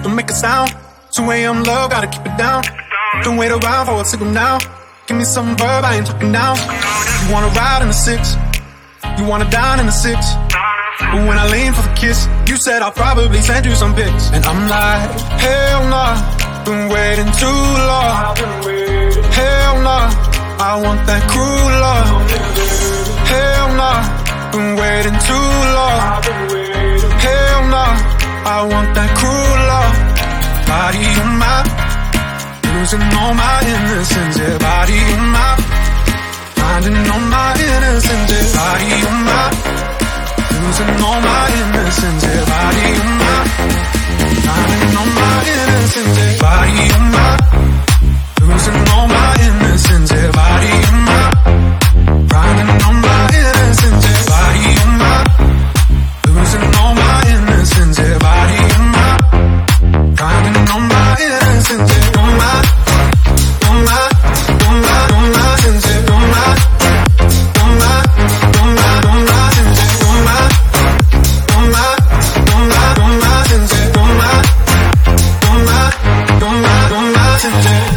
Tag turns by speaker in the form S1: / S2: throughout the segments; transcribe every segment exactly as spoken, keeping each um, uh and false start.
S1: don't make a sound. two a.m. love, gotta keep it down. Don't wait around for a signal now. Give me some verb, I ain't talking down. You wanna ride in the six, you wanna dine in the six. But when I lean for the kiss, you said I'll probably send you some pics. And I'm like, hell nah, been waiting too long. Hell nah, I want that cruel love. Hell nah, been waiting too long. Hell nah, I want that cruel love. Body on my, losing all my innocence. Yeah, body on my, finding all my innocence. Yeah, body on my, losing all my innocence. Yeah, body on my, finding all my innocence. Yeah, body on my, losing all my innocence. Yeah, body on my, finding all my innocence. Yeah, body on my, losing all my innocence. Yeah, body on my, finding all my innocence. Yeah, on my, on my, on my, on my innocence. On my, on my, on my, on my innocence. On my, on my, on my, on my innocence. On my, on my, on my, on my innocence.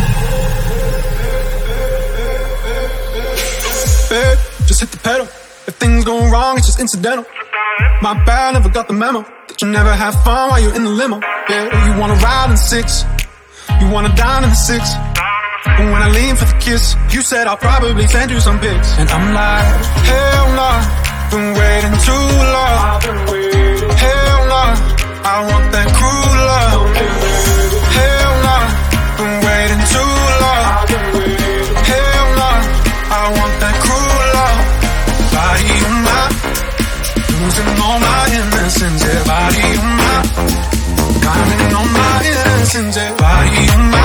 S1: Babe, just hit the pedal. If things go wrong, it's just incidental. My bad, never got the memo that you never have fun while you're in the limo. Yeah, you wanna ride in the six, you wanna dine in the six. But when I lean for the kiss, you said I'll probably send you some pics. And I'm like, hell nah, been waiting too long. Hell nah, I want that cruel love. Hell nah, been waiting too long. Hell nah, I want that cruel love. Body on my, losing all my innocence. Yeah, body on my, finding all my innocence. Yeah, body on my,